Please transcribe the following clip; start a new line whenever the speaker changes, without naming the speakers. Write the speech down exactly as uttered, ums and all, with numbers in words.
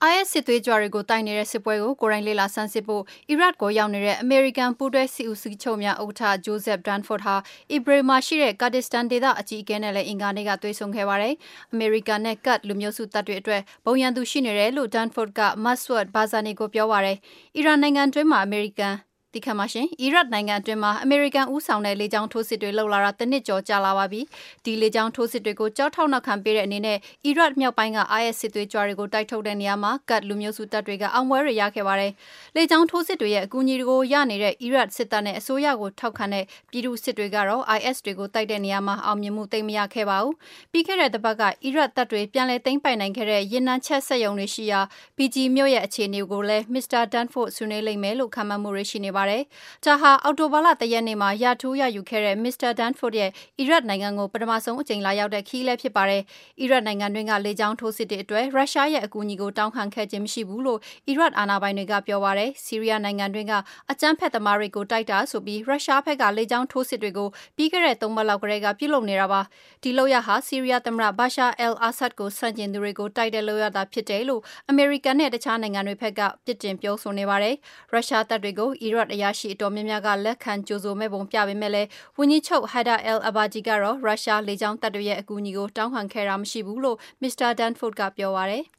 I S စစ်သွေးကြွတွေကိုတိုက်နေတဲ့စစ်ပွဲကိုကိုရိုင်းလေးလာဆန်းစစ်ဖို့အီရတ်ကိုရောက်နေတဲ့အမေရိကန်ပူးတွဲစစ်ဦးစီးချုပ်များဥက္ကဋ္ဌ Joseph Dunford ဟာအီဘရီမှာရှိတဲ့ကာဒစ္စတန်ဒေသအကြီးအကဲနဲ့လည်းအင်္ဂါနေ့ကတွေ့ဆုံခဲ့ပါတယ်။အမေရိကန်နဲ့ကတ်လူမျိုးစုတပ်တွေအတွက်ဘုံရန်သူရှိနေတယ်လို့ Dunford က Massoud Barzani ကိုပြောပါတယ်။အီရန်နိုင်ငံတွင်းမှာအမေရိကန်တိခတ်မရှင်အီရတ်နိုင်ငံအတွင်းမှာအမေရိကန်ဦးဆောင်တဲ့လေကြောင်းထိုးစစ်တွေလှုပ်လာတာတစ်နှစ်ကျော်ကြာလာပါပြီ။ဒီလေကြောင်းထိုးစစ်တွေကိုကြောက်ထောက်နောက်ခံပေးတဲ့အနေနဲ့အီရတ်မြောက်ပိုင်းက I S စစ်သွေးကြွတွေကိုတိုက်ထုတ်တဲ့နေရာမှာကတ်လူမျိုးစုတပ်တွေကအောင်ပွဲတွေရခဲ့ပါတယ်။လေကြောင်းထိုးစစ်တွေရဲ့အကူအညီတွေကိုရနေတဲ့အီရတ်စစ်တပ်နဲ့အစိုးရကိုထောက်ခံတဲ့ပြည်သူစစ်တွေကတော့ I S တွေကိုတိုက်တဲ့နေရာမှာအောင်မြင်မှုသိမ်းမရခဲ့ပါဘူး။ပြီးခဲ့တဲ့တစ်ပတ်ကအီရတ်တပ်တွေပြန်လည်သိမ်းပိုက်နိုင်ခဲ့တဲ့ရေနံချက်စက်ရုံတွေရှိရာ B G မြို့ရဲ့အခြေအနေကိုလည်း မစ္စတာ Dunford ဆွေးနွေးလိမ့်မယ်လို့ခန့်မှန်းမှုတွေရှိနေပါတယ်။ဒါဟာအော်တိုဘာလတရက်နေ့မှာရထိုးရယူခဲ့တဲ့မစ္စတာ Dunford ရဲ့အီရတ်နိုင်ငံကိုပထမဆုံးအကြိမ်လာရောက်တဲ့ခီးလည်းဖြစ်ပါတယ်။အီရတ်နိုင်ငံတွင်းကလေကြောင်းထိုးစစ်တွေအတွက်ရုရှားရဲ့အကူအညီကိုတောင်းခံခဲ့ခြင်းမရှိဘူးလို့အီရတ်အာဏာပိုင်တွေကပြောပါတယ်။ဆီးရီးယားနိုင်ငံတွင်းကအကြမ်းဖက်သမားတွေကိုတိုက်တာဆိုပြီးရုရှားဘက်ကလေကြောင်းထိုးစစ်တွေကိုပြီးခဲ့တဲ့သုံးပတ်လောက်ကတည်းကပြုလုပ်နေတာပါ။ဒီလုပ်ရဟာဆီးရီးယားသမ္မတဘာရှာအယ်အာဆတ်ကိုဆန့်ကျင်သူတွေကိုတိုက်တဲ့လုပ်ရတာဖြစ်တယ်လို့အမေရိကန်နဲ့တခြားနိုင်ငံတွေဘက်ကပြစ်တင်ပြောဆိုနေပါတယ်။ရုရှားတပ်တွေကိုအီရတ်အရာရှိအတော်များများကလက်ခံကြိုဆိုမဲ့ပုံပြပေမဲ့လည်းဝန်ကြီးချုပ် Haider al-Abadi ကတော့ရုရှားလေကြောင်းတပ်တွေရဲ့အကူအညီကိုတောင်းခံခဲ့တာမရှိဘူးလို့မစ္စတာ Dunford ကပြောပါတယ်။